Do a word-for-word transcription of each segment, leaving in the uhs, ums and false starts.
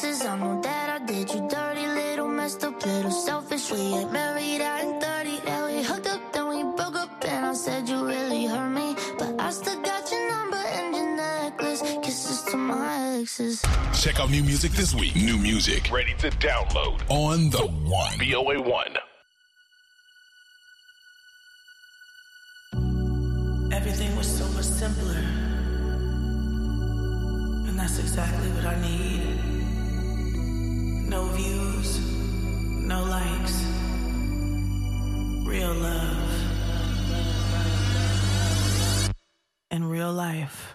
exes. I know that I did you dirty, little messed up, little selfish. We ain't married at thirty. Yeah, we hooked up, then we broke up, and I said you really hurt me, but I still got your number and your necklace. Kisses to my exes. Check out new music this week. New music ready to download on the One. B O A one. Everything was so much simpler, and that's exactly what I need. No views, no likes, real love, and real life.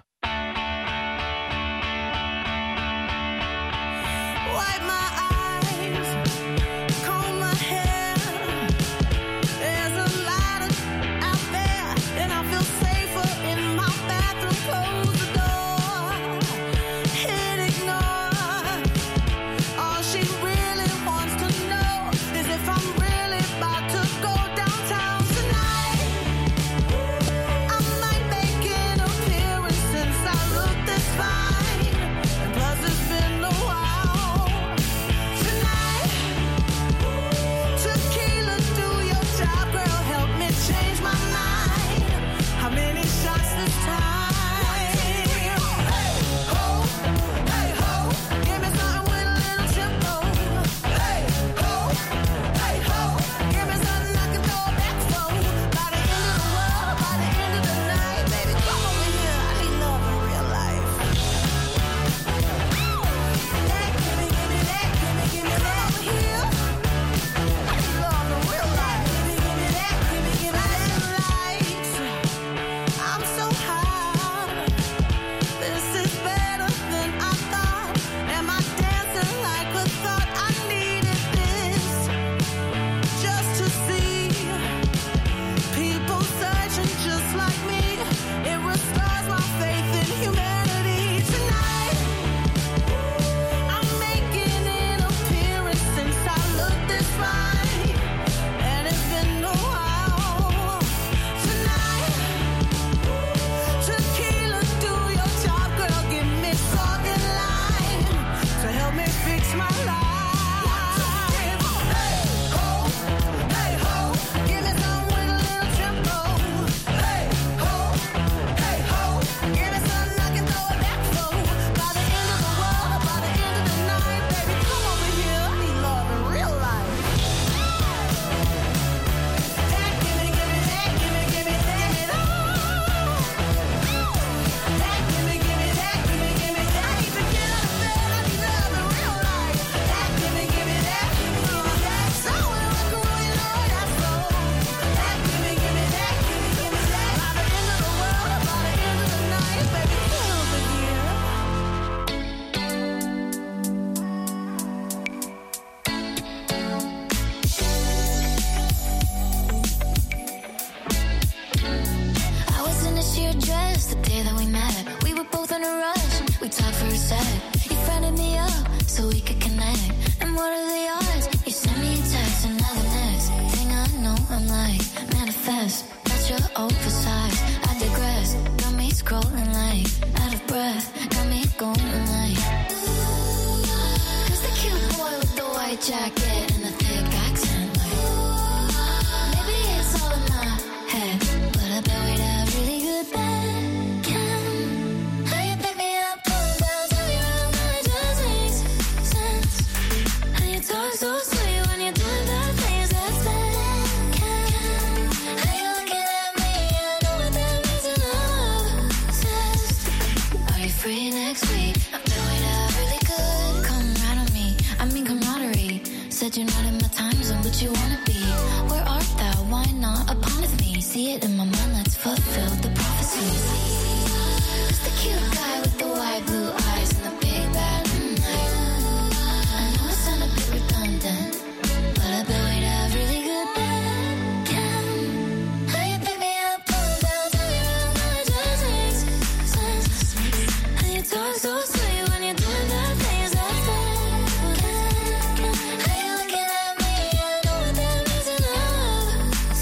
Wipe my eyes, comb my hair. There's a lot of out there, and I feel safer in my bathroom. Close the door, hit ignore. All she really wants to know is if I'm really about to go downtown tonight. I might make an appearance since I look this fine, and plus it's been a while. Tonight, tequila, do your job, girl, help me change my mind. How many shots this time? Hey ho, hey ho, give me something with a little tempo. Hey ho, hey ho, give me something I can throw back for. By the end of the world, by the end of the night, baby, come over here. I need love in real life. That, give me, give me that, give me, give me that over here. I need love in real life. Give me, give me that, give me, give me that lights. I'm so high. This is better than I thought. Am I dancing like a thought? I needed this just to see people searching just like me. It restores my faith in humanity. Tonight, I'm making an appearance since I looked this fine, and it's been a while. Tonight, tequila, do your job, girl, give me something lime to help me fix my life. Hey ho, hey ho, give me some with a little tempo. Hey ho, hey ho, give me something I can throw it back for. By the end of the world, or by the end of the night, baby, come over here. I need love in real life. That, give me, give me that, give me, give me that, give me that. That, give me, give me that, give me, give me that. I need to get out of bed. I need love in real life. That, give me, give me that, give me, give me that. So I can really know that soul. That, give me, give me that, give me, give me that. By the end of the world, or by the end of the night, baby, come over here. I was in a sheer dress the day that we met. We were both in a rush. We talked for a sec. You friended me up so we could connect. And what are the odds? You sent me a text, and now the next thing I know, I'm like, manifest. Not your oversized. I digress. Got me scrolling like out of breath. Got me going like. Cause the cute boy with the white jacket and the thick accent, like. Maybe it's all in my head, but I bet we'd have really good bacon. How you pick me up, pull down, turn me around, now it just makes sense. And you talk so sweet when you're doing that things that's bacon. How you looking at me? I know what that means, and I'm obsessed. Are you free next week? I bet we'd have really good. Come right on me, I mean camaraderie. Said you're not in my time zone, but you wanna be. Where art thou? Why not upon with me? See it in my mind, let's fulfill the prophecies. Cause the cute guy with the white blue eyes and the big bad mm, eyes. I know it sound a bit redundant, but I bet we'd have really good bacon. How you pick me up, pull down, turn me around, now it just makes sense. And you talk so sweet when you're doing that things that's bacon. How you looking at me? I know what that means, and I'm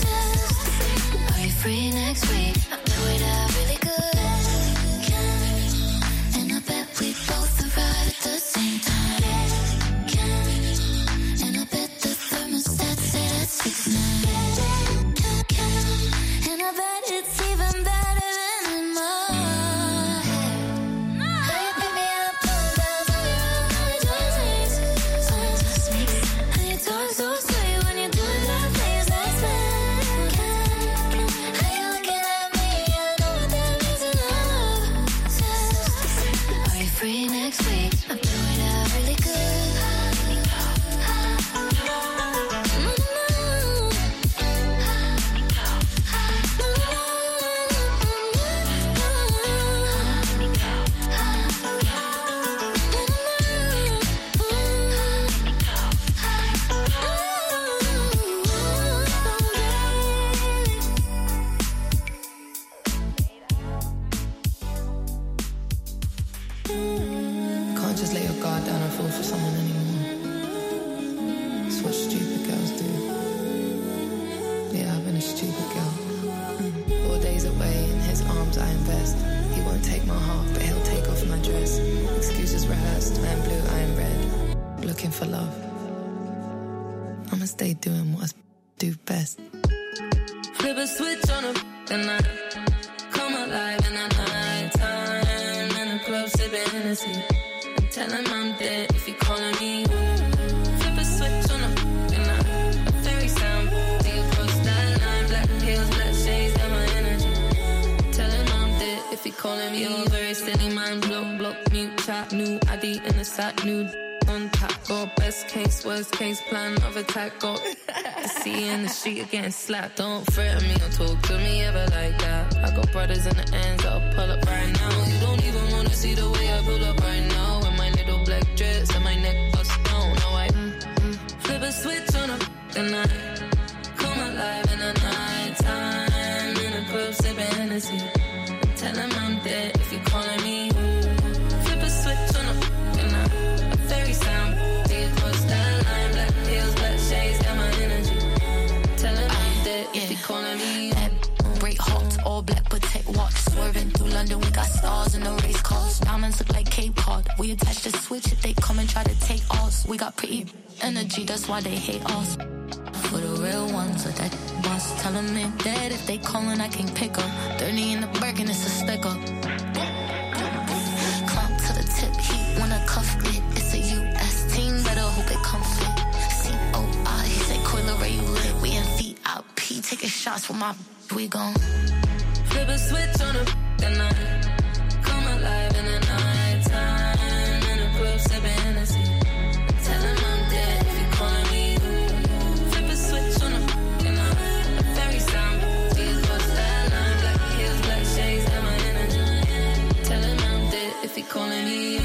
obsessed. Are you free next week? I bet we'd have really good. looking for love. I'ma stay doing what I do best. Flip a switch on a and I come alive in the night time in the club sipping Hennessy. And tell him I'm dead if he calling me. Flip a switch on a and I a fairy sound. Do you cross that line? Black heels, black shades, got my energy. Tell him I'm dead if he calling me. You're very silly, mind block, block, mute, chat, new I D in the sack, nude. On top, go best case, worst case, plan of attack, go. I see you in the street, you're getting slapped. Don't threaten me or talk to me ever like that. I got brothers in the ends that'll pull up right now. You don't even wanna see the way I pull up right now. With my little black dress and my neck bust down. Now I mm, mm, flip a switch on a and I come alive in the night time in the club sipping Hennessy. And tell him I'm dead if you calling me. Flip a switch on a and I fairy sound. Do you cross that line? Black heels, black shades, got my energy. Tell him I'm dead if he calling me. Break hot, all black protect watch. Swerving through London, we got stars in the race cars. Diamonds look like Cape Cod. We attach the switch if they come and try to take us. We got pretty energy, that's why they hate us. For the real ones with that boss. Tell them I'm dead if they callin', I can pick up. Dirty in the Birkin, it's a sticker. Climb to the tip, he wanna cuff it. It's a U S team, better hope it come fit. C O I, he said, Coiler, where you lit? We in V I P, taking shots with my we gon' flip a switch on a and I come alive in the night time in the club sipping Hennessy. Tell him I'm dead if he calling me. Flip a switch on a and I a fairy sound. Do you cross that line? Black heels, black shades, got my energy. Tell him I'm dead if he calling me.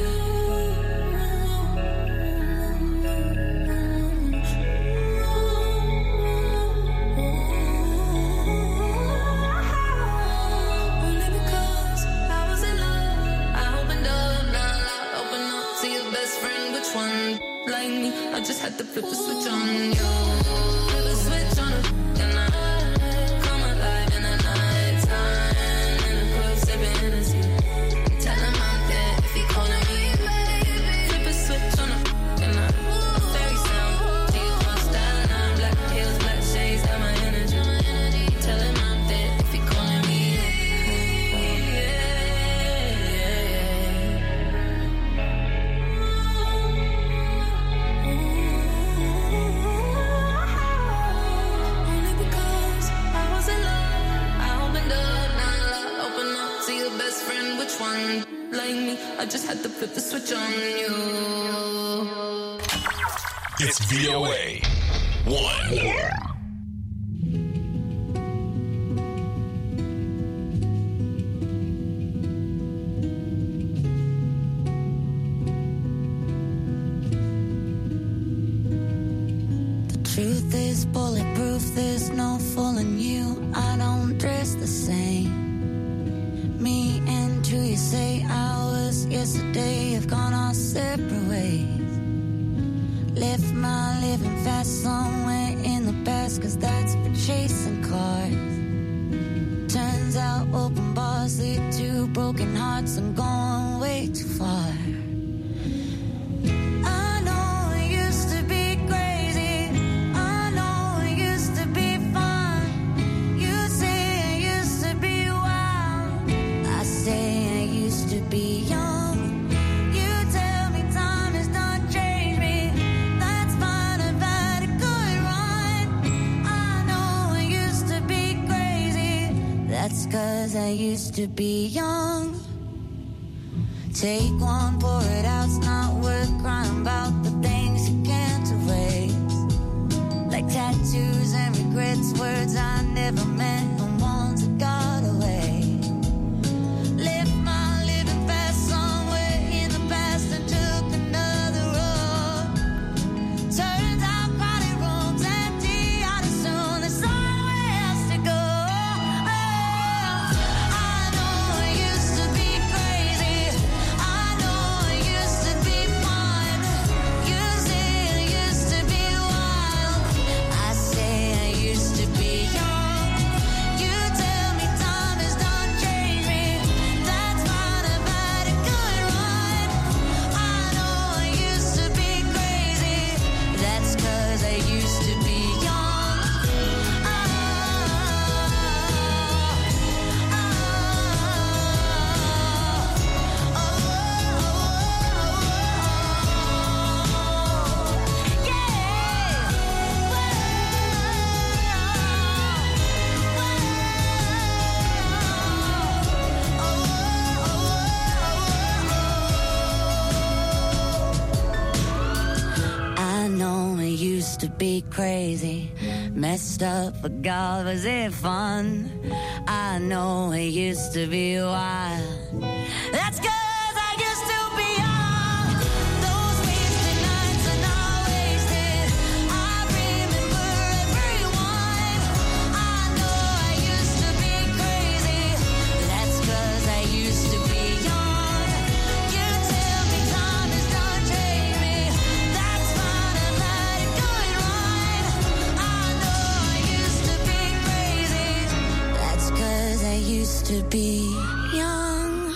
I just had to flip the switch on you. Flip a switch on a and I come alive in the night time in the club sipping Hennessy. Tell him I'm dead if he calling me. Flip a switch on a and I a fairy sound. Do you cross that line? Black heels, black shades, got my energy. Tell him I'm dead if he calling me. Like me, I just had to flip the switch on you. It's V O A one. Yeah. The truth is bulletproof, there's no fooling you. I don't dress the same. Me and who you say I was yesterday have gone our separate ways. Left my living fast somewhere in the past, cause that's for chasing cars. Turns out open bars lead to broken hearts. I'm going way too far. Cause I used to be young. Take one, pour it out. It's not worth crying about the things you can't erase. Like tattoos and regrets, words I never meant, the ones that got away. Left my living fast somewhere in the past and took another road. Turns out crowded rooms empty out as soon. There's somewhere else to go. used to be crazy, messed up, but God, was it fun? I know it used to be wild. That's good. To be young.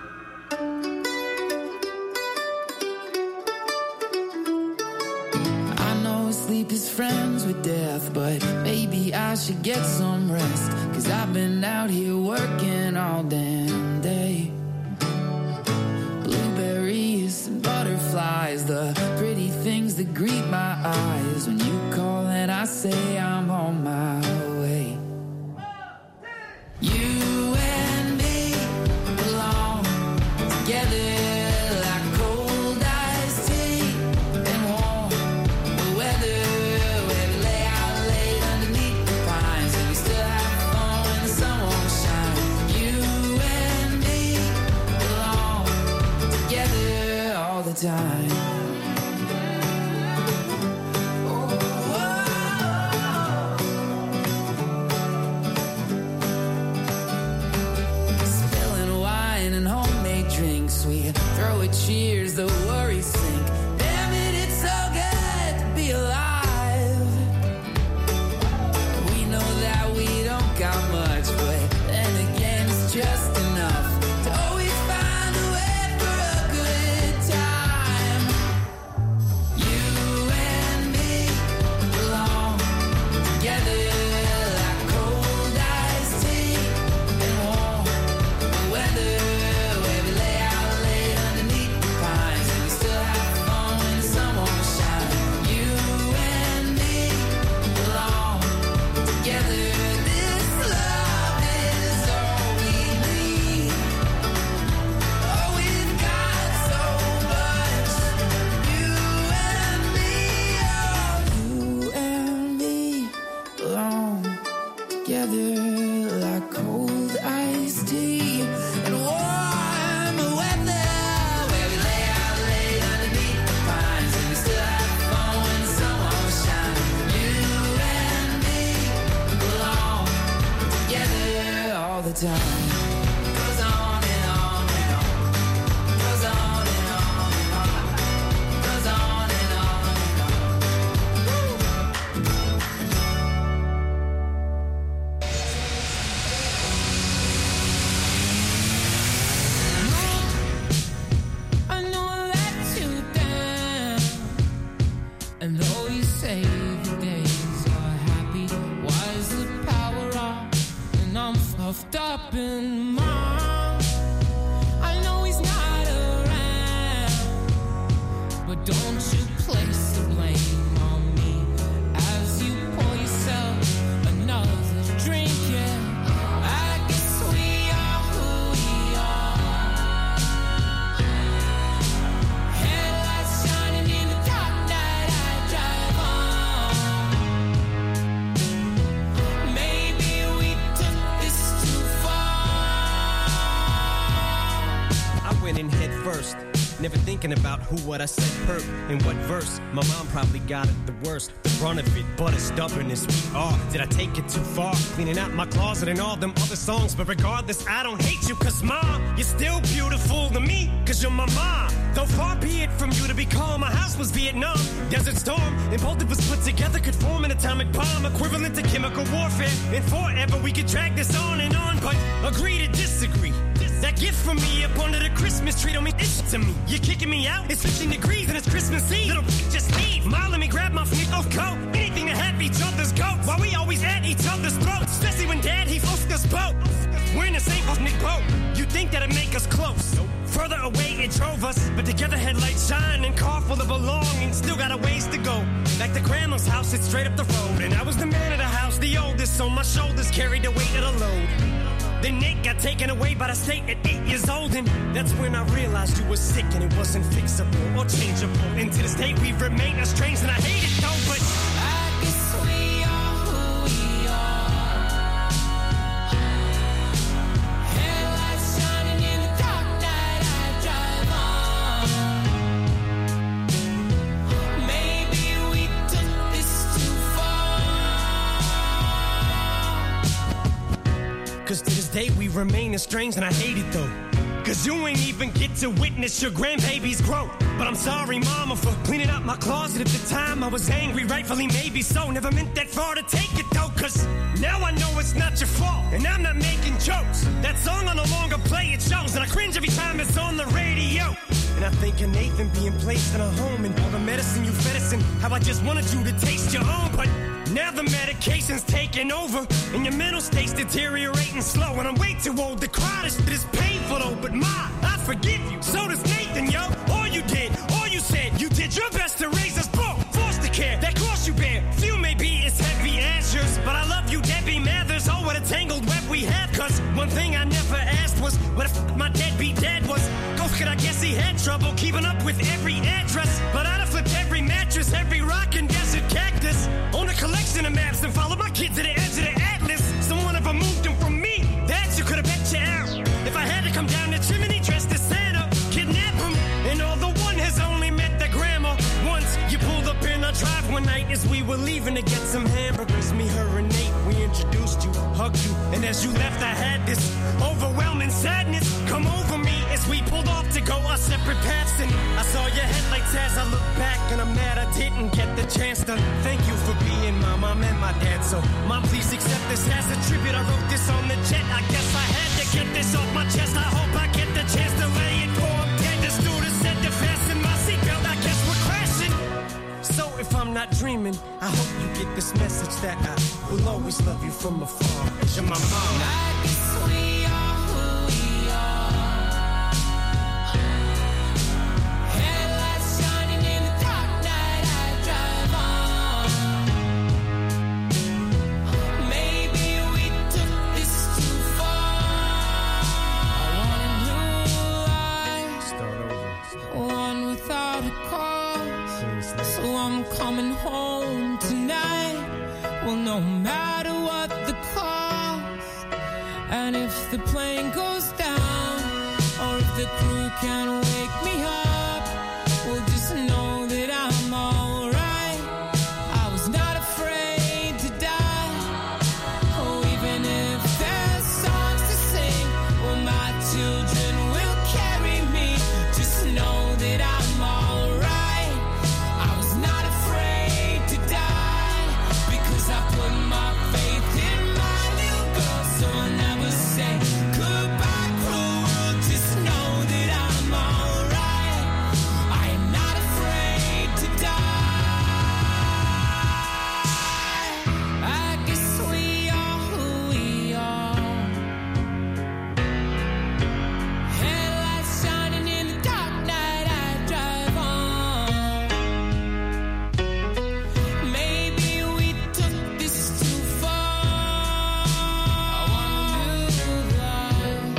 I know sleep is friends with death, but maybe I should get some rest, 'cause I've been out here working all damn day. Blueberries and butterflies, the pretty things that greet my eyes when you call and I say I'm on my way. You together like cold iced tea and warm weather, where we lay out late underneath the pines and we still have fun when the sun won't shine. You and me belong together all the time. Throw it cheers, the worries sink. Damn it, it's so good to be alive. We know that we don't got much, but then again it's just enough to always find a way for a good time. You and me belong together like cold iced tea and warm weather. Like cold iced tea and warm weather, where we lay out late underneath the pines and we still have fun when the sun won't shine. You and me belong together all the time. Goes on and on and on. Goes on and on and on. Goes on and on and on. And though you say the days are happy, why is the power off? And I'm puffed up in mind. I know he's not around, but don't you place the blame on me as you pour yourself another drink. Yeah, I guess we are who we are. Headlights shining in the dark night. Drive on. Maybe we took this too far. I went in head first, never thinking about who, what I said, perp, and what verse. My mom probably got it the worst, the brunt of it, but as stubborn as we are. Did I take it too far? Cleaning out my closet and all them other songs, but regardless, I don't hate you, 'cause mom, you're still beautiful to me, 'cause you're my mom. Though far be it from you to be calm, my house was Vietnam, Desert Storm, and both of us put together could form an atomic bomb, equivalent to chemical warfare, and forever we could drag this on and on, but agree to disagree. That gift from me up under the Christmas tree don't mean ish to me. You're kicking me out, it's fifteen degrees and it's Christmas Eve. Little just leave, Mom, let me grab my off coat. Anything to have each other's goats, while we always at each other's throats, especially when Dad, he floats us boat. We're in the same ethnic boat, you think that'd make us close. Further away it drove us, but together headlights shine and car full of belongings, still got a ways to go. Like the grandma's house, it's straight up the road, and I was the man of the house, the oldest, so my shoulders carried the weight of the load. Then Nick got taken away by the state at eight years old, and that's when I realized you were sick and it wasn't fixable or changeable. And to this day we've remained estranged, and I hate it though, but day we remain estranged, and I hate it though. Cause you ain't even get to witness your grandbaby's growth. But I'm sorry, mama, for cleaning up my closet at the time. I was angry, rightfully maybe so. Never meant that far to take it though. Cause now I know it's not your fault, and I'm not making jokes. That song I no longer play, it shows. And I cringe every time it's on the radio. And I think of Nathan being placed in a home, and all the medicine you fed us, and how I just wanted you to taste your own. But now the medication's taking over, and your mental state's deteriorating slow. And I'm way too old to cry, this shit is painful though. But Ma, I forgive you, so does Nathan, yo. All you did, all you said, you did your best to raise us both. Foster care, that cross you bear, few may be as heavy as yours. But I love you, Debbie Mathers, oh what a tangled web we have. Cause one thing I never asked was, what if my deadbeat dad was? Go could I guess he had trouble keeping up with every address. But I'd have flipped every mattress, every rock and desert cactus. Own a collection of maps and followed my kid to the edge of the atlas. Someone ever moved them from me, that you could have bet you out. If I had to come down the chimney dressed as Santa, kidnap him, and all the one has only met the grandma once. You pulled up in our drive one night as we were leaving to get some hamburgers. Me, her, and Nate, we introduced you, hugged you, and as you left I had this overwhelming sadness come over me as we pulled off to go our separate paths. And I saw your headlights as I looked back, and I'm mad I didn't get the chance to thank you for being my mom and my dad. So Mom, please accept this as a tribute. I wrote this on the jet, I guess I had to get this off my chest. I hope I get the chance to lay it for I'm dead. The stewardess said to fasten my seatbelt, I guess we're crashing. So if I'm not dreaming, I hope you get this message that I will always love you from afar. You're my mom. I guess we are who we are. Headlights shining in the dark night I drive on. Maybe we took this too far. I want a new life, Start over. one without a cause. So I'm coming home tonight. Well, no matter what the cost, and if the plane goes down, or if the crew can't wake me up, well, just know that I'm alright. I was not afraid to die. Oh, even if there's songs to sing, well, my children will carry me. Just know that I'm alright. I was not afraid to die, because I put my faith in my little girl. So I'll never say goodbye, cruel world. Just know that I'm alright. I am not afraid to die. I guess we are who we are. Headlights shining in the dark night I drive on. Maybe we took this too far. I want a new life.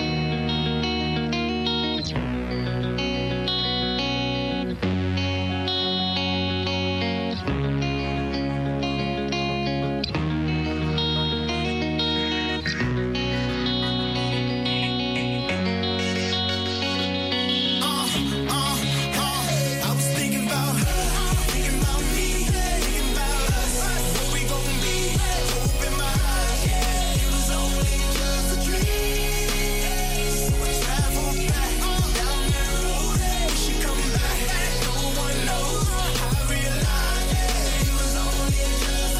I was thinking about her, thinking about me, thinking about us, what we gon' be. Open my eyes, yeah, it was only just a dream. So I travel back down that road, she come back, no one knows. I realized, yeah, it was only just a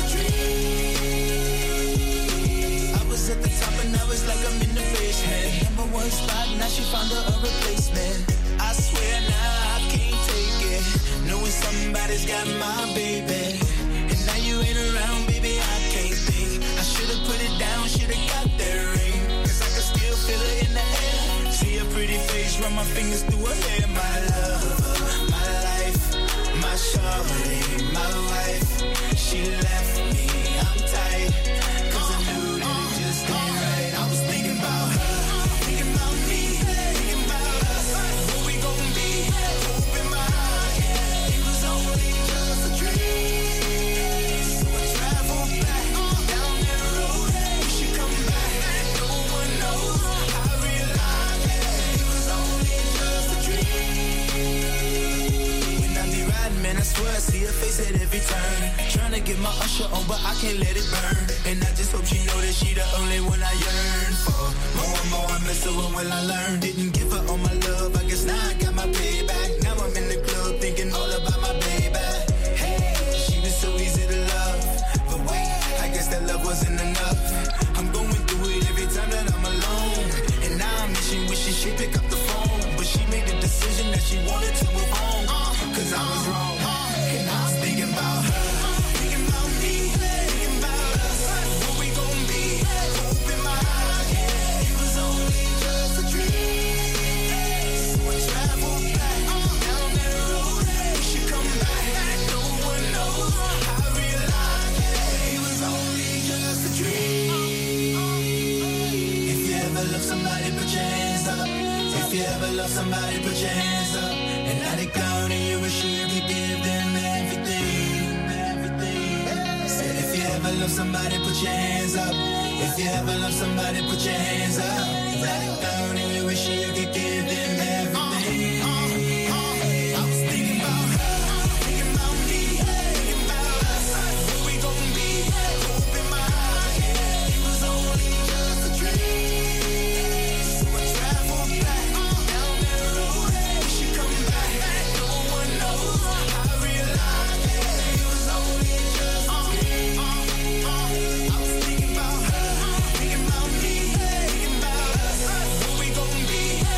dream. I was at the top and I was like I'm in the basement. Number one spot, now she found her a replacement. I swear now I can't take it, knowing somebody's got my baby. And now you ain't around, baby, I can't think. I should've put it down, should've got that ring, cause I can still feel it in the air. See her pretty face, run my fingers through her hair. My love, my life, my shawty, my wife. She left me, I'm tight, cause I knew that it just ain't right. I was thinking about her, thinking about me, thinking about us, what we gon' be. Open my eyes, yeah, it was only just a dream. So I travel back down that road, she come back, no one knows. I realized, yeah, it was only just a dream. swear I see her face at every turn. Trying to get my usher on, but I can't let it burn. And I just hope she know that she the only one I yearn for. More and more I miss her, when will I learn? Didn't give her all my love, I guess now I got my payback. Now I'm in the club thinking all about my baby. Hey, she was so easy to love, but wait, I guess that love wasn't enough. I'm going through it every time that I'm alone, and now I'm wishing, wishing she pick up the phone, but she made the decision that she wanted to move on, cause I was wrong, and I was thinking about her, thinking about me, thinking about us, what we gon' be, hope in my heart, yeah, it was only just a dream, so I traveled back, down that road, we should come back, no one knows, I realized, yeah, it was only just a dream. If you ever love somebody, put your hands up. If you ever love somebody, put your hands up. And now they gone and you wish you could give them everything, everything. Said if you ever love somebody, put your hands up. If you ever love somebody, put your hands up. Now they gone and you wish you could give them everything. I was thinking about her, thinking about me, thinking about us, what we gon' be, hope in my heart, yeah, it was only just a dream, so I traveled back, down that road, we should come back, no one knows, I realized, yeah, it was only just a dream, I was thinking about her, thinking about me, thinking about us, what we gon' be,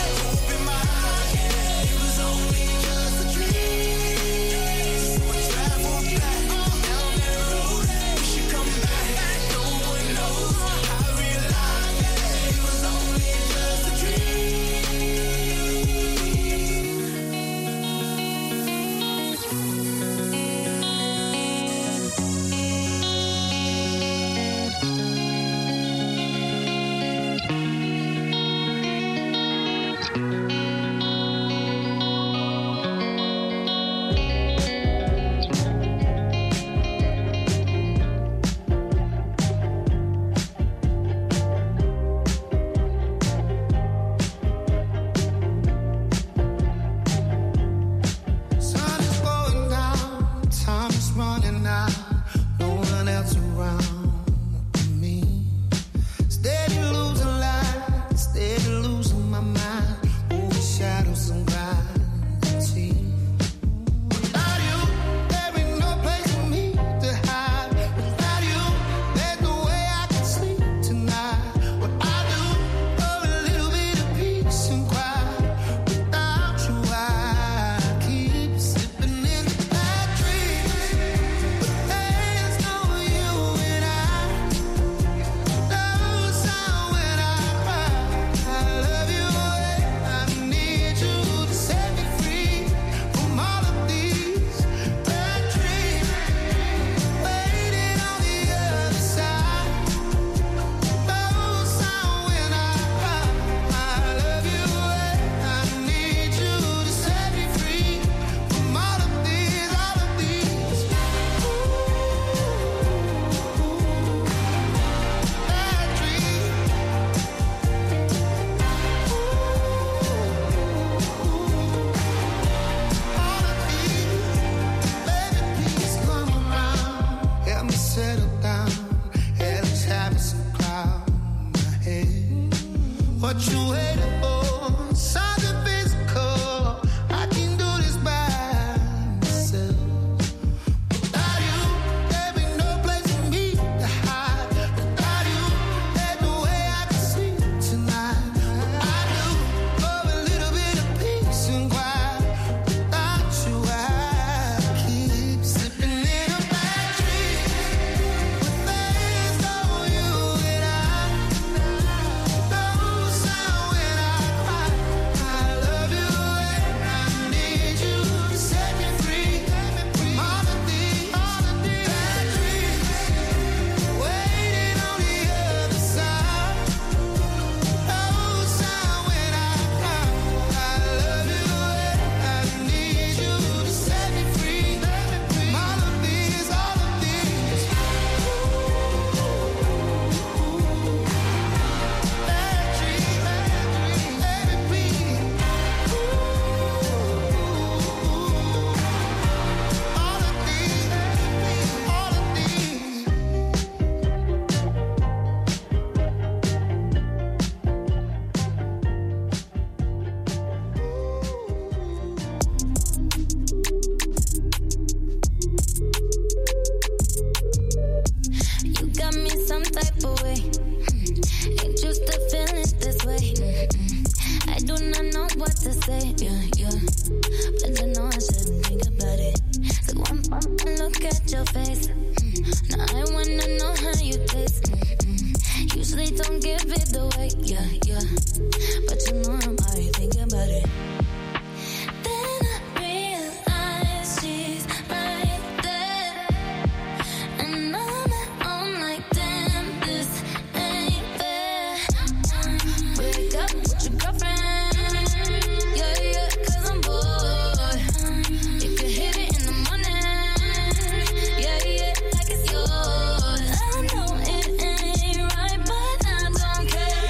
at your face. Mm. Now I wanna know how you taste. Mm-mm. Usually don't give it away, yeah, yeah. But you know I'm already thinking about it. Then I realize she's right there, and I'm at home like, damn, this ain't fair. Wake up with your girlfriend, yeah, yeah, 'cause I'm bored. You can hit it in the morning, yeah, yeah, like it's yours. I know it ain't right, but I don't care.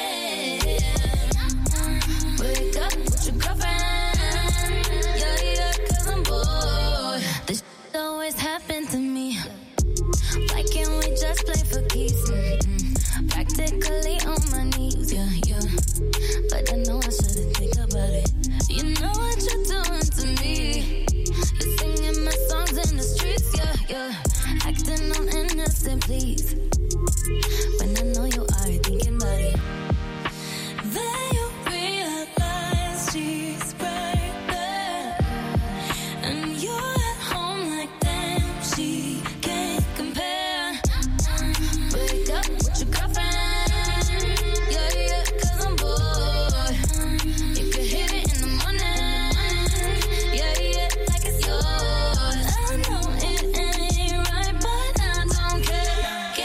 Wake up with your girlfriend, yeah, yeah, 'cause I'm bored. This shit always happened to me. Why can't we just play for keeps? Mm-mm. Practically on my knees, yeah, yeah. But I know I shouldn't think about it. You know what you're doing to me. You're singing my songs in the streets, yeah, yeah. Acting all innocent, please. When I know you are thinking about it. Then you realize she's right there, and you're at home like, damn, she can't compare. Wake up with your girlfriend, yeah, yeah, 'cause I'm bored. You can hit it in the morning, yeah, yeah, like it's yours. I know it ain't right, but I don't care.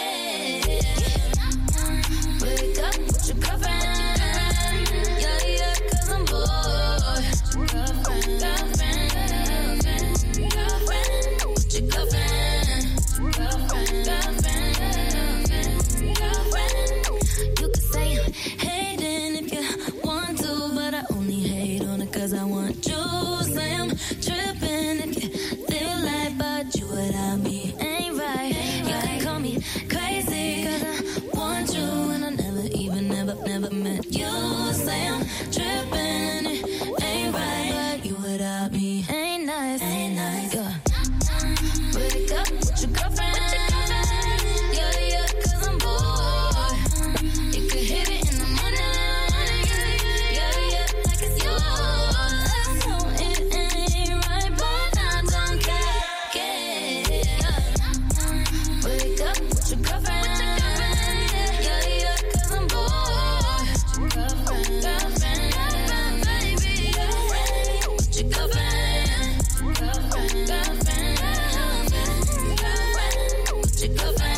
Wake up with your girlfriend, yeah, yeah, 'cause I'm bored. Girlfriend, girlfriend, girlfriend, girlfriend, with your girlfriend, girlfriend, girlfriend, girlfriend. You could say I'm hating if you want to, but I only hate on it 'cause I want you. Say I'm tripping if you feel like, but you without me ain't right. You can call me crazy 'cause I want you, and I never even, never, never met you. Say I'm tripping, it ain't right, but you without me ain't nice, ain't nice. Yeah. Wake up with your girlfriend, yeah, yeah, 'cause I'm bored. You can hit it in the morning, yeah, yeah, like it's yours. I know it ain't right, but I don't care. Yeah. Wake up with your girlfriend, yeah, yeah, 'cause I'm bored. Girlfriend, girlfriend, girlfriend, baby, girlfriend, with your girlfriend, girlfriend, girlfriend, girlfriend, girlfriend, with your girlfriend.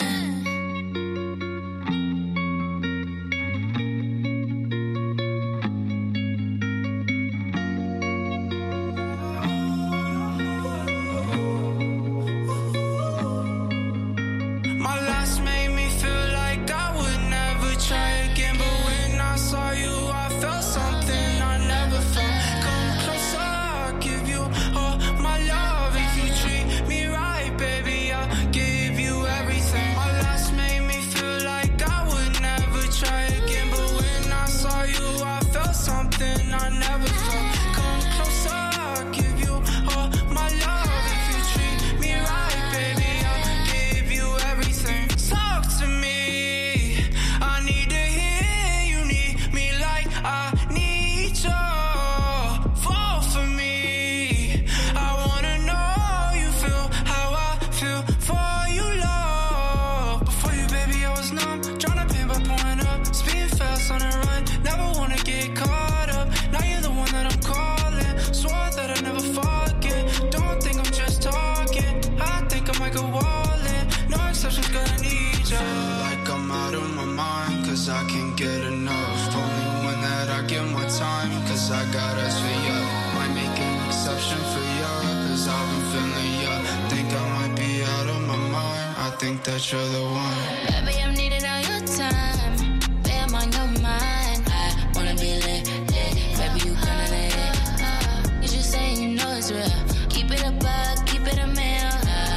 My last made me feel like I would never try again, but when I saw you, I felt something I never felt. Come closer, I'll give you all my love. If you treat me right, baby, I'll give you everything. My last made me feel like I would never try again, but when I saw you, I felt something I never felt. Come closer, I'll give you all my love. If you treat me right, baby, I'll give you everything. Talk to me, I need to hear you need me like I need you. Fall for me, I wanna know you feel how I feel for you, love. Before you, baby, I was numb, tryna paint by pouring up, speeding fast on the run, never wanna get caught up. Now you're the one that I'm calling, swore that I'd never forget. Don't think I'm just talking, I think I might go all in. No exceptions, gonna need you. Like I'm out of my mind, 'cause I can't get enough. Only one that I give my time, 'cause I got us for you. Might make an exception for you, 'cause I've been feeling you. Think I might be out of my mind, I think that you're the one. Baby, I'm needing all your time. Baby, I'm on your mind. I wanna be lit, lit. Baby, you gonna let it. You just say you know it's real. Keep it a buck, keep it a meal.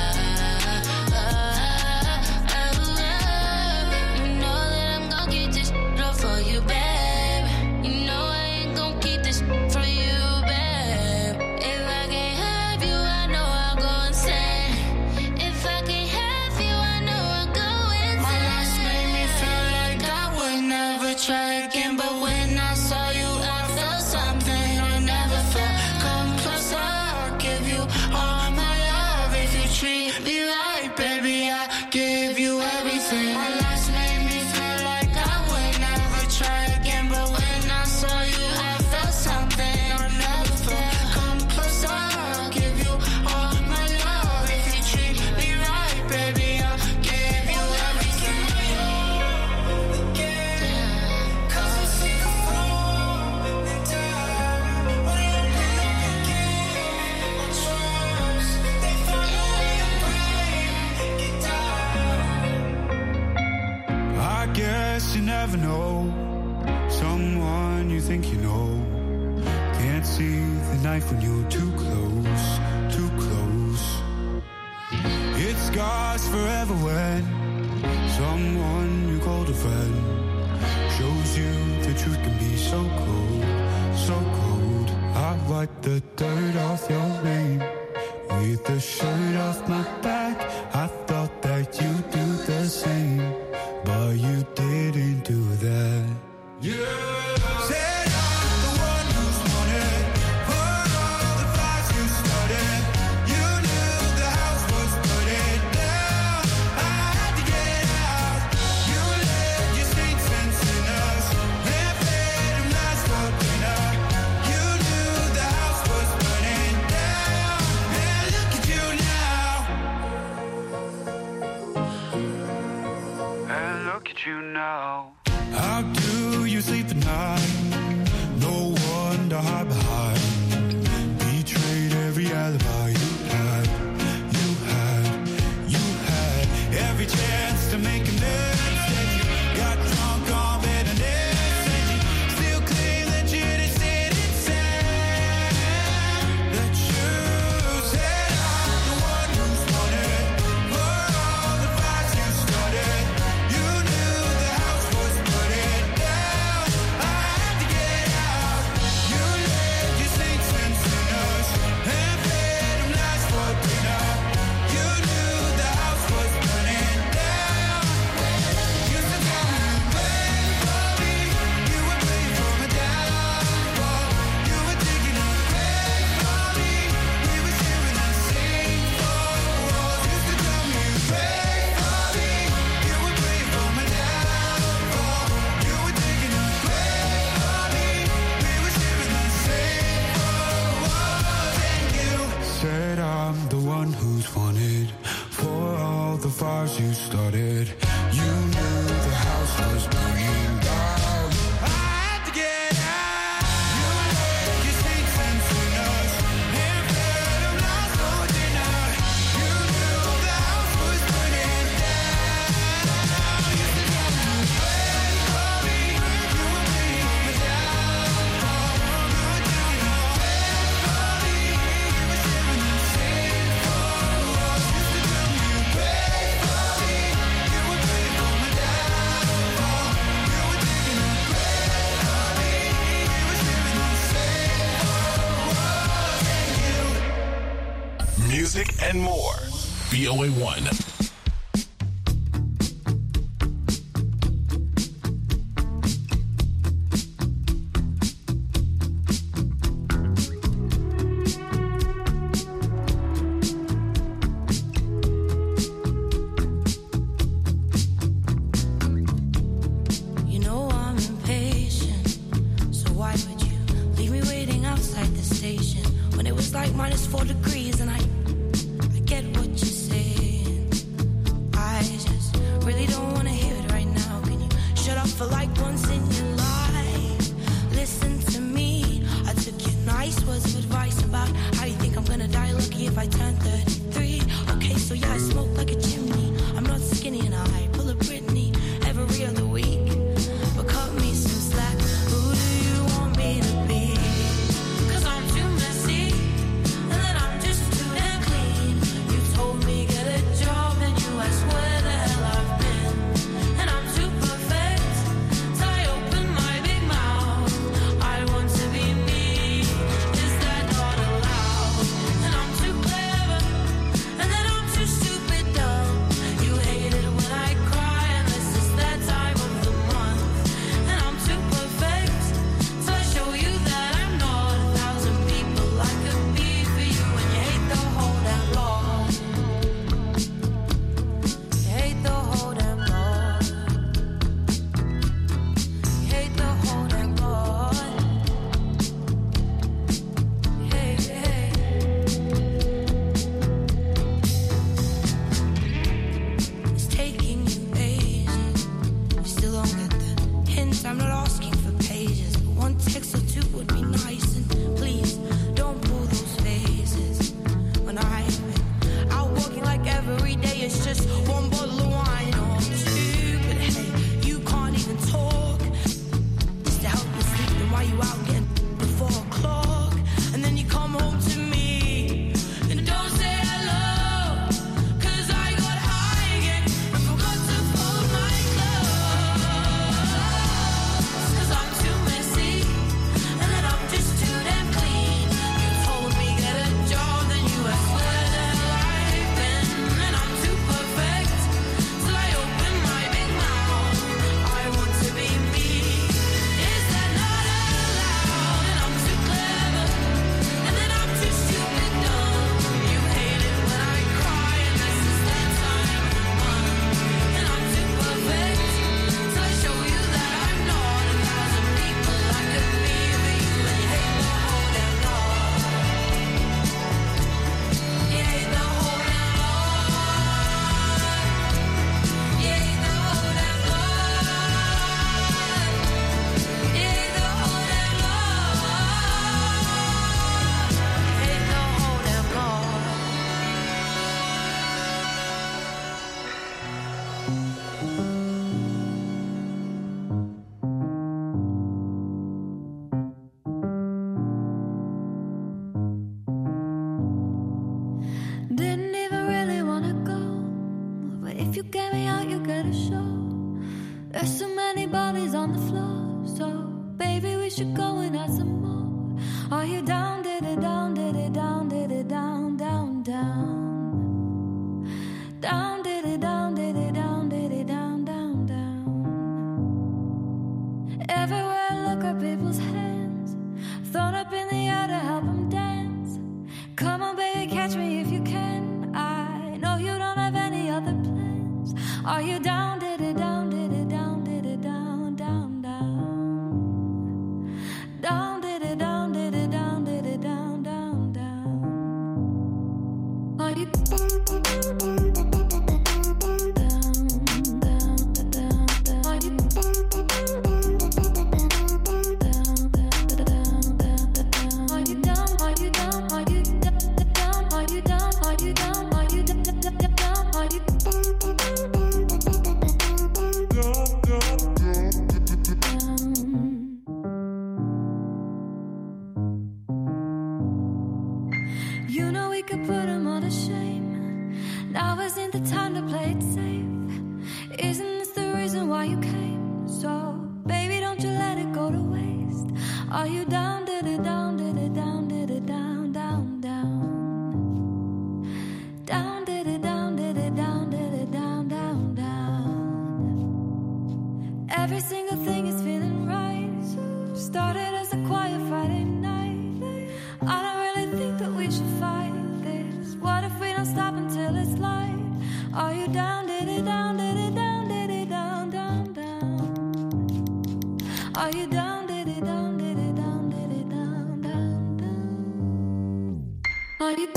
You know that I'm gon' get this shit up for you, babe. You know I ain't gon' keep this shit for you, babe. If I can't have you, I know I'll go insane. If I can't have you, I know I'll go insane. never know someone you think you know. Can't see the knife when you're too close, too close. It scars forever when someone you called a friend shows you the truth can be so cold, so cold. I wipe the dirt off your name with the shirt off my back. I thought that you'd do the same, but you didn't do that. Yeah. Said I'm the one who's wanted for all the fights you started. You knew the house was burning down. I had to get out. You led your saints and sinners and fed them lies for dinner. You knew the house was burning down. And look at you now. And look at you now. How do you sleep at night? No one to hide behind. Betrayed every alibi you had. You had, you had every chance to make amends. Then you got drunk on bitterness, and you still claim that you didn't say that you said I'm the one who's wanted for all the fights you started. You knew the house was burning down. I had to get out. You led your saints and sinners and fed them lies for dinner. You knew the house was burning down. You said tell me you prayed for me. You were praying for my downfall. You were digging a grave for me. We were sharing the same four walls. You said tell me you prayed for me. You were praying for my downfall. You were digging a grave for me. We were sharing the same four walls. And you said I'm the one who's wanted for all the fires you started. You knew the house was burning down. I had to get out. You led your saints and sinners and fed them lies for dinner. You knew the house was burning down. You said tell me you prayed for me. You were praying for my downfall. You were digging a grave for me. We were sharing the same four walls. You said tell me you prayed for me. You were praying for my downfall. You were digging a grave for me. We were sharing the same four walls. And you Music and more. V O A one. You know I'm impatient, so why would you leave me waiting outside the station when it was like minus four degrees and I, I get what you're saying. I just really don't want to hear it right now. Can you shut up for like once in your life? Listen to me. I took your nice words of advice about how you think I'm gonna die lucky if I turn thirty-three. Okay, so yeah, I smoke like a chimney. I'm not skinny and I pull a Britney every other week. But cut me some slack. Who do you want me to be? 'Cause I'm too messy, and then I'm just too damn clean. You told me get a job, and you asked where the hell I've been. And I'm too perfect, so I open my big mouth. I want to be me. Is that not allowed? And I'm too clever, and then I'm too stupid dumb. You hate it when I cry, unless it's that time of the month. And I'm too perfect, so I show you that I'm not a thousand people I could be for you. And you hate the whole damn lot. You hate the whole damn lot. You hate the whole damn lot. Hey, hey. It's taking you ages. You still don't get the hint. I'm not asking for pages, but one text or two would be nice. And please don't pull those faces when I've been out walking like every day. It's just one bottle of wine. Oh, I'm stupid. Hey, you can't even talk. You know we could put them all to shame. Now isn't the time to play it safe. Isn't this the reason why you came? So, baby, don't you let it go to waste. Are you down, did it down, did it down, did it down, down, down. Down, did it down, did it down, did it down, down, down. Every single thing is feeling right. Started as a quiet Friday night. I don't really think that we should fight this. What if we don't stop until it's light? Are you down, did it down, did it down, did it down, down, down? Are you down, did it down, did it down, did it down, down, down? Are you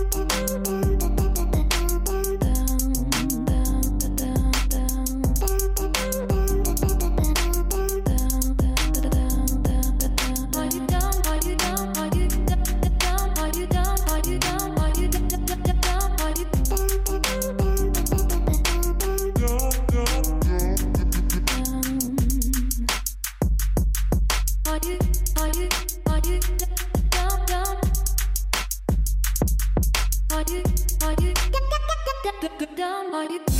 down, are you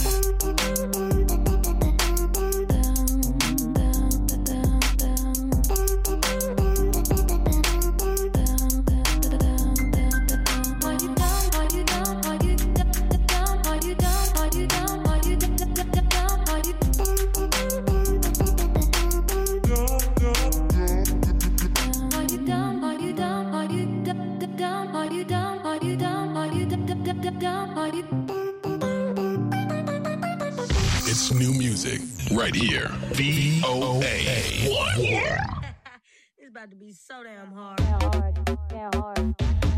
It's new music right here. V O A one. It's about to be so damn hard. hard, damn hard.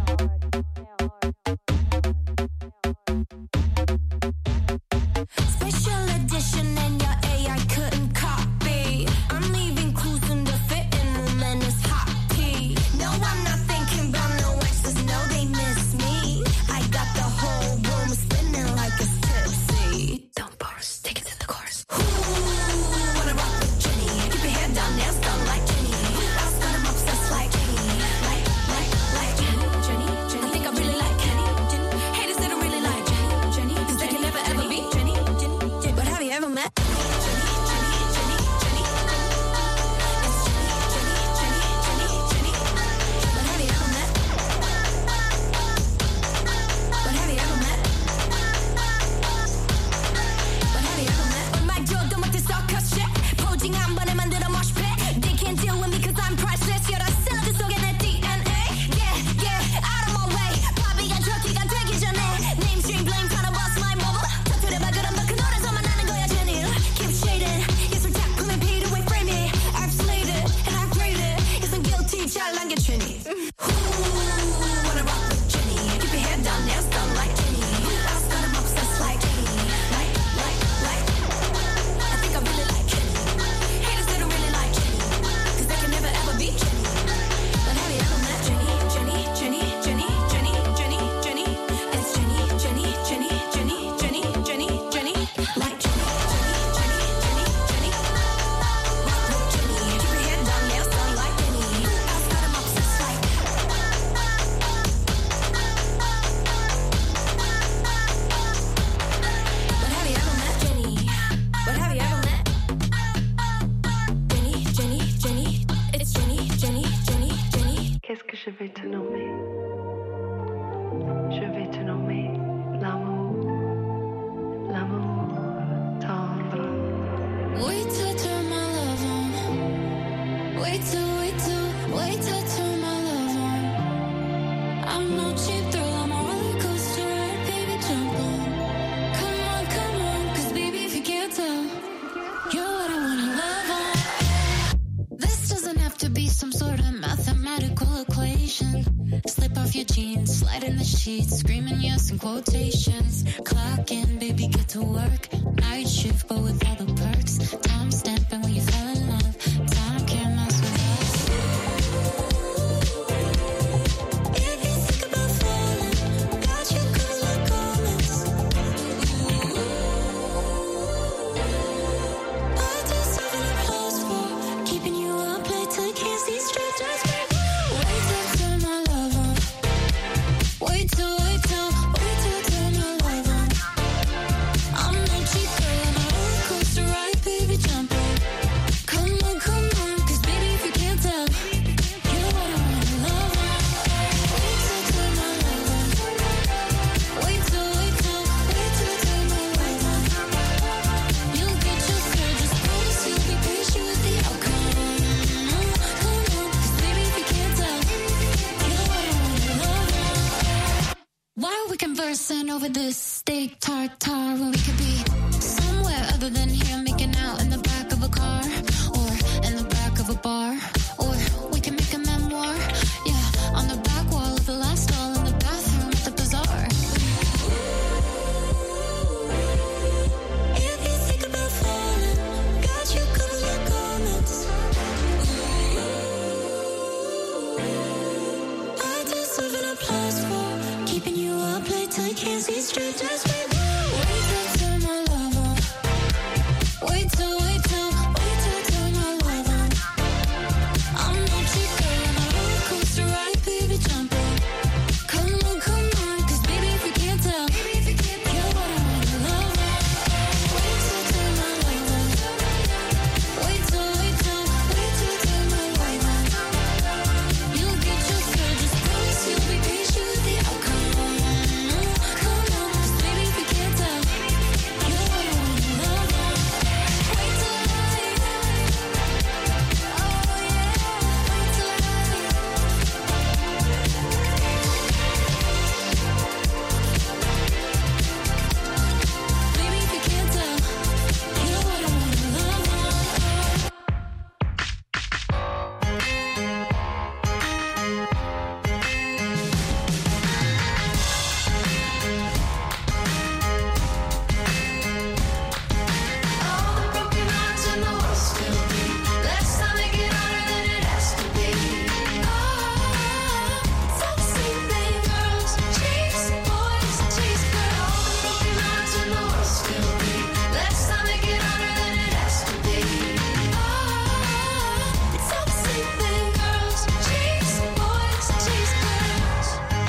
special edition and your A I couldn't copy. I'm leaving clues in the fitting room and it's hot tea. No, I'm not thinking about no exes. No, they miss me. I got the whole room spinning like it's tipsy. Don't bars, take it to the chorus. Ooh, wanna rock with Jenny? Keep your head down, nails done like Jenny. I was gonna obsessed like Jenny, like, like, like Jenny, Jenny, Jenny. I think I really like Jenny, Jenny. Haters they don't really like Jenny, Jenny, 'cause they can never ever be Jenny, Jenny, Jenny. But have you ever met Jenny, Jenny, Jenny, Jenny? It's Jenny, Jenny, Jenny, Jenny, Jenny. But have you ever met? But have you ever met? But have you ever met? 얼마 줘도 못해 circus shit. 포징 한 번에 만들어 mosh pit. They can't deal with me 'cause I'm priceless. You're a cylinder 속에 내 D N A. Yeah, yeah, out of my way. 바비가 저기가 되기 전에 mainstream blame trying to bust my bubble. 터뜨려봐 그럼 너 그 노래서만 나는 거야 Jenny. Keep shading. 예술 작품에 beat away frame it. I've slayed it and I've graded. Yes I'm guilty 잘 남겨 Jenny. Ooh, wanna rock with Jenny. Keep your head down, nails done like Jenny. I was gonna obsessed like Jenny. Like, like, like. I think I really like Jenny. Haters they don't really like Jenny, 'cause they can never ever be Jenny. But have you ever met Jenny, Jenny, Jenny, Jenny, Jenny, Jenny, Jenny? It's Jenny, Jenny, Jenny, Jenny, Jenny, Jenny, Jenny. Like Jenny, Jenny, Jenny, Jenny, Jenny. Rock with Jenny. Keep your head down, nails done like Jenny. I was got 'em obsessed like. But have you ever met Jenny? But have you ever met Jenny, Jenny, Jenny? It's Jenny, Jenny, Jenny, Jenny. Qu'est-ce que je vais te nommer? Je vais te nommer l'amour, l'amour tendre. Wait till I turn my love on. Wait till, wait till, wait till I turn my love on. I'm no cheap thrill, I'm a roller coaster ride, baby, jump on. Come on, come on, 'cause baby, if you can't tell, you're what I wanna love on. This doesn't have to be some sort of mathematical equation. Slip off your jeans, slide in the sheets, screaming yes in quotations. hours. Clock in, baby, get to work. Night shift, but with all the perks. Time stamping when you fell in love. Time can't mess with us. If you think about falling, got you covered like garments. I deserve an applause for keeping you up late till you can't see straight. Just wait, wait till I turn my love on. Wait till, wait till, wait till I turn my love on. I'm no cheap girl, I'm a roller coaster ride, baby, jump in. Come on, come on, 'cause baby, if you can't tell, you're what I wanna love on. Wait till I turn my love on. Wait till, wait till, wait till I turn my love on. You'll get your fill, just promise you'll be patient with the outcome. Come on, 'cause baby, if you can't tell, you're what I wanna love on. Why are we conversing over this steak tartare when we could be somewhere other than here, making out in the back of a car or in the back of a bar, or we can make a memoir, yeah, on the back wall of the last stall in the bathroom at the bazaar. If you think about falling, got you covered like garments. I deserve an applause for keeping you up late till you can't see straight. Just wait, wait till I turn my love on. Wait till, wait till, wait till I turn my love on. I'm no cheap girl, I'm a roller coaster ride, baby, jump in. Come on, come on, 'cause baby, if you can't tell, you're what I wanna love on. Wait till I turn my love on. Wait till, wait till, wait till I turn my love on. You'll get your fill, just promise you'll be patient with the outcome. Come on, 'cause baby, if you can't tell, you're what I wanna love on. Wait till I, oh yeah, wait till I. Baby, if you can't tell, you're what I wanna love on. All the broken hearts in the world still beat. Let's not make it harder than it has to be. Ah, it's all the same thing, girls chase boys, chase girls. All the broken hearts in the world still beat. Let's not make it harder than it has to be. Ah, it's all the same thing, girls chase boys, chase girls.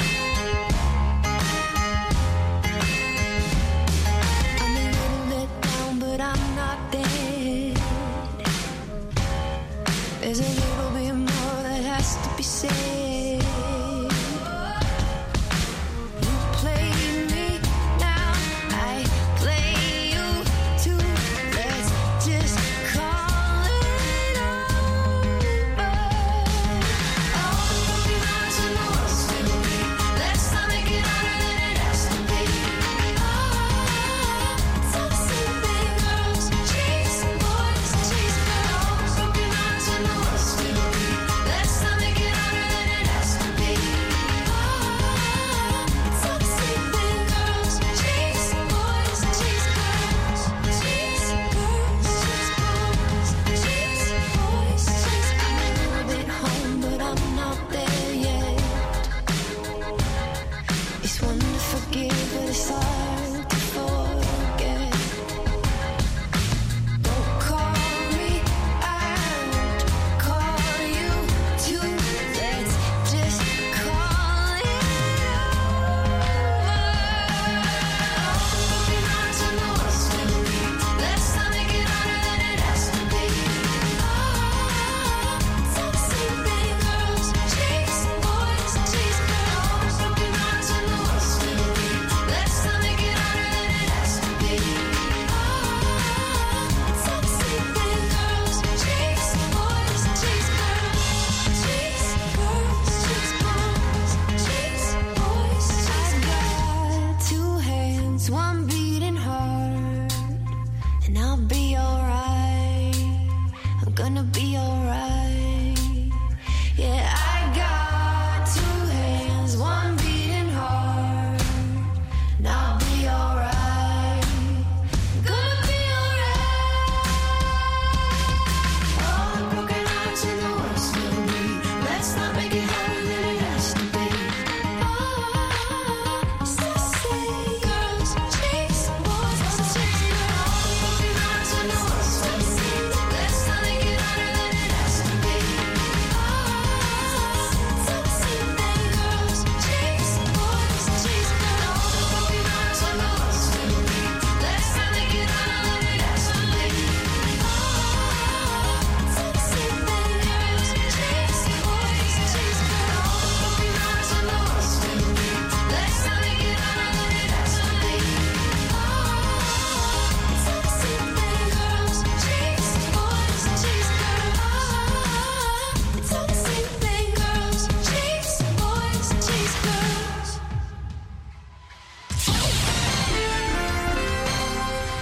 I'm a little let down, but I'm not dead. There's a little bit more that has to be said. You play me now, I play you too. Let's just call it over. All the broken hearts in the world still beat. Let's not make it harder than it has to be. Ah, it's all the same thing, girls chase boys, chase girls. All the broken hearts in the world still beat. Let's not make it harder than it has to be. Ah, it's all the same thing, girls chase boys, chase girls. Chase girls, chase boys, chase boys, chase girls. I'm a little bit home, but I'm not there yet. It's one to forgive, but it's hard to forget. Don't call me, I won't call you too. Let's just call it over. All the broken hearts in the world still beat. Let's not make it harder than it has to be. Ah, it's all the same thing, girls chase boys, chase girls. All the broken hearts in the world still beat. Let's not make it harder than it has to be. Ah, it's all the same thing, girls chase boys, chase girls. Chase girls, chase boys, chase boys, chase girls. I got two hands, one beating hard, and I'll be alright. I'm gonna be alright. Yeah, I got two hands, one beating hard, and I'll be alright.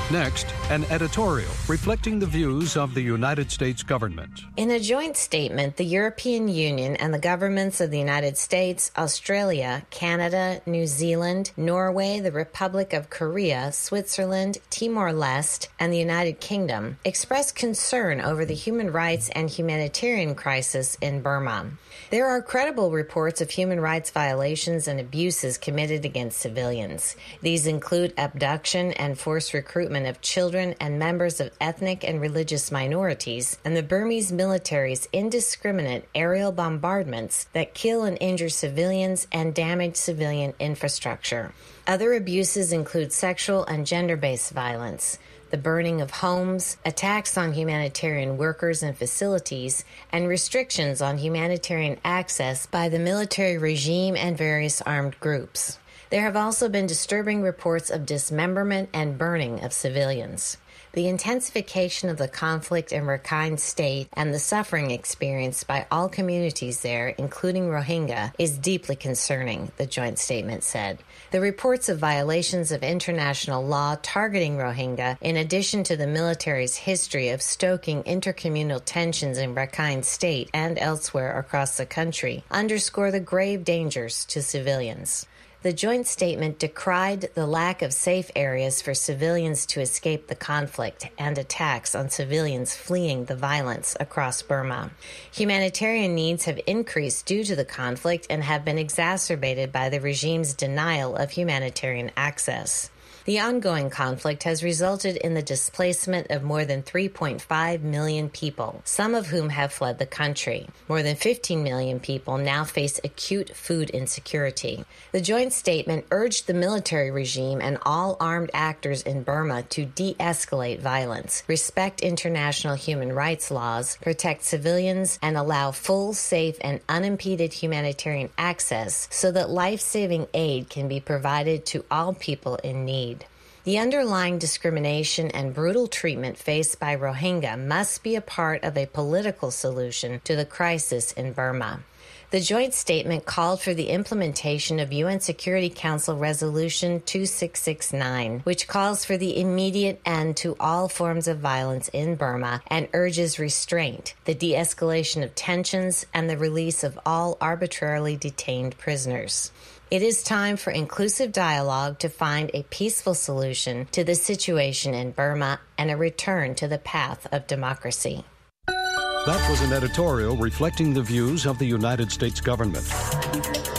Next, an editorial reflecting the views of the United States government. In a joint statement, the European Union and the governments of the United States, Australia, Canada, New Zealand, Norway, the Republic of Korea, Switzerland, Timor-Leste, and the United Kingdom expressed concern over the human rights and humanitarian crisis in Burma. There are credible reports of human rights violations and abuses committed against civilians. These include abduction and forced recruitment of children and members of ethnic and religious minorities, and the Burmese military's indiscriminate aerial bombardments that kill and injure civilians and damage civilian infrastructure. Other abuses include sexual and gender-based violence, the burning of homes, attacks on humanitarian workers and facilities, and restrictions on humanitarian access by the military regime and various armed groups. There have also been disturbing reports of dismemberment and burning of civilians. The intensification of the conflict in Rakhine State and the suffering experienced by all communities there, including Rohingya, is deeply concerning, the joint statement said. The reports of violations of international law targeting Rohingya, in addition to the military's history of stoking intercommunal tensions in Rakhine State and elsewhere across the country, underscore the grave dangers to civilians. The joint statement decried the lack of safe areas for civilians to escape the conflict and attacks on civilians fleeing the violence across Burma. Humanitarian needs have increased due to the conflict and have been exacerbated by the regime's denial of humanitarian access. The ongoing conflict has resulted in the displacement of more than three point five million people, some of whom have fled the country. More than fifteen million people now face acute food insecurity. The joint statement urged the military regime and all armed actors in Burma to de-escalate violence, respect international human rights laws, protect civilians, and allow full, safe, and unimpeded humanitarian access so that life-saving aid can be provided to all people in need. The underlying discrimination and brutal treatment faced by Rohingya must be a part of a political solution to the crisis in Burma. The joint statement called for the implementation of U N Security Council Resolution two six six nine, which calls for the immediate end to all forms of violence in Burma and urges restraint, the de-escalation of tensions, and the release of all arbitrarily detained prisoners. It is time for inclusive dialogue to find a peaceful solution to the situation in Burma and a return to the path of democracy. That was an editorial reflecting the views of the United States government.